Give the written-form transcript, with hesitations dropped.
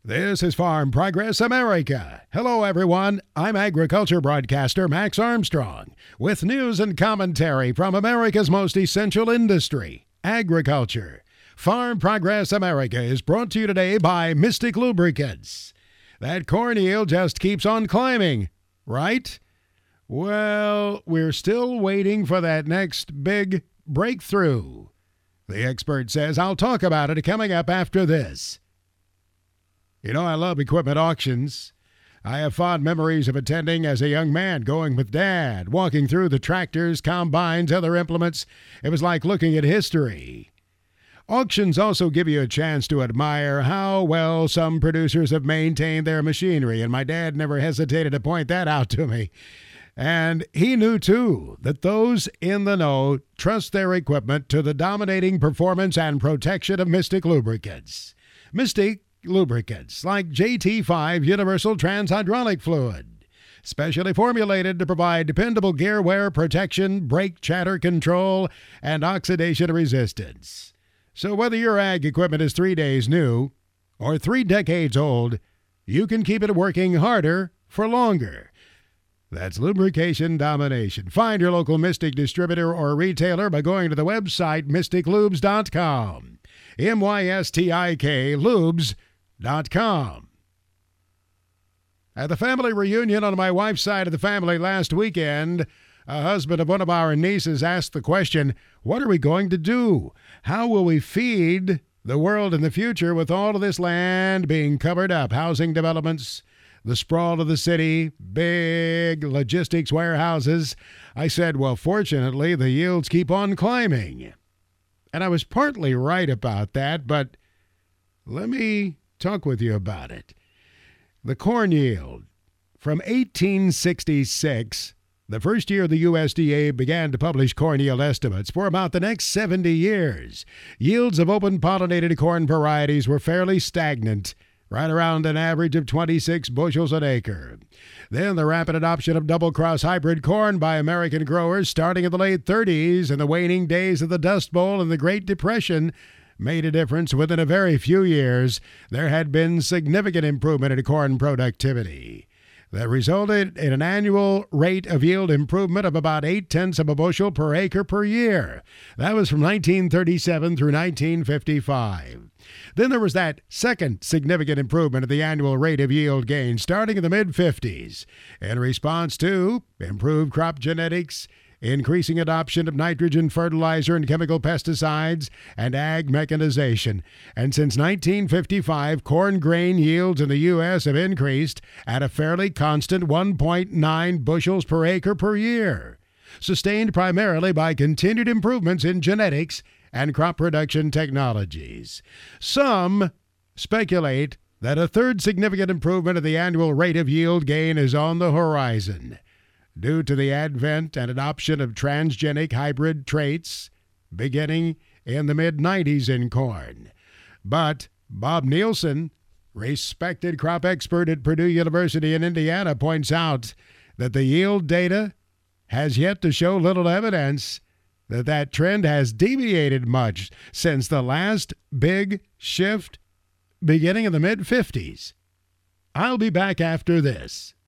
This is Farm Progress America. Hello, everyone. I'm agriculture broadcaster Max Armstrong with news and commentary from America's most essential industry, agriculture. Farm Progress America is brought to you today by Mystic Lubricants. That corn yield just keeps on climbing, right? Well, we're still waiting for that next big breakthrough. The expert says I'll talk about it coming up after this. You know, I love equipment auctions. I have fond memories of attending as a young man, going with Dad, walking through the tractors, combines, other implements. It was like looking at history. Auctions also give you a chance to admire how well some producers have maintained their machinery, and my dad never hesitated to point that out to me. And he knew, too, that those in the know trust their equipment to the dominating performance and protection of Mystic Lubricants. Mystic Lubricants, like JT5 Universal Trans-Hydraulic Fluid, specially formulated to provide dependable gear wear protection, brake chatter control, and oxidation resistance. So whether your ag equipment is 3 days new or 3 decades old, you can keep it working harder for longer. That's lubrication domination. Find your local Mystic distributor or retailer by going to the website mysticlubes.com. MYSTIK Lubes.com. At the family reunion on my wife's side of the family last weekend, a husband of one of our nieces asked the question, what are we going to do? How will we feed the world in the future with all of this land being covered up? Housing developments, the sprawl of the city, big logistics warehouses. I said, well, fortunately, the yields keep on climbing. And I was partly right about that, but let me talk with you about it. The corn yield from 1866, the first year the USDA began to publish corn yield estimates for about the next 70 years. Yields of open pollinated corn varieties were fairly stagnant, right around an average of 26 bushels an acre. Then the rapid adoption of double-cross hybrid corn by American growers starting in the late 30s and the waning days of the Dust Bowl and the Great Depression made a difference. Within a very few years, there had been significant improvement in corn productivity that resulted in an annual rate of yield improvement of about 0.8 of a bushel per acre per year. That was from 1937 through 1955. Then there was that second significant improvement in the annual rate of yield gain starting in the mid-50s in response to improved crop genetics, increasing adoption of nitrogen fertilizer and chemical pesticides, and ag mechanization. And since 1955, corn grain yields in the U.S. have increased at a fairly constant 1.9 bushels per acre per year, sustained primarily by continued improvements in genetics and crop production technologies. Some speculate that a third significant improvement of the annual rate of yield gain is on the horizon, due to the advent and adoption of transgenic hybrid traits beginning in the mid-90s in corn. But Bob Nielsen, respected crop expert at Purdue University in Indiana, points out that the yield data has yet to show little evidence that trend has deviated much since the last big shift beginning in the mid-50s. I'll be back after this.